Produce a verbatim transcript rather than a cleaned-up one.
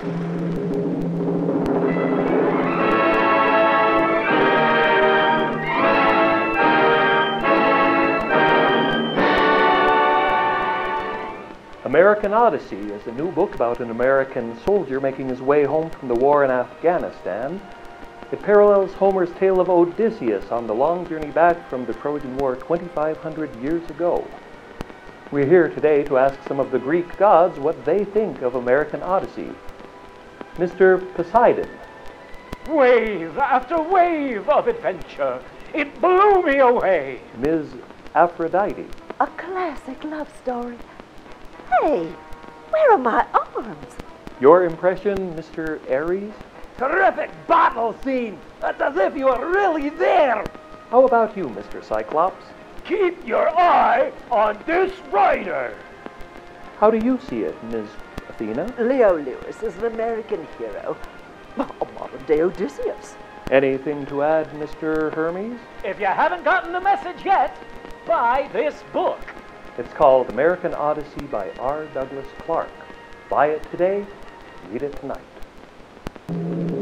American Odyssey is a new book about an American soldier making his way home from the war in Afghanistan. It parallels Homer's tale of Odysseus on the long journey back from the Trojan War twenty-five hundred years ago. We're here today to ask some of the Greek gods what they think of American Odyssey. Mister Poseidon. Wave after wave of adventure. It blew me away. Miz Aphrodite. A classic love story. Hey, where are my arms? Your impression, Mister Ares? Terrific battle scene. It's as if you were really there. How about you, Mister Cyclops? Keep your eye on this rider. How do you see it, Miz Athena? Leo Lewis is an American hero. A modern-day Odysseus. Anything to add, Mister Hermes? If you haven't gotten the message yet, buy this book. It's called American Odyssey by R. Douglas Clark. Buy it today, read it tonight.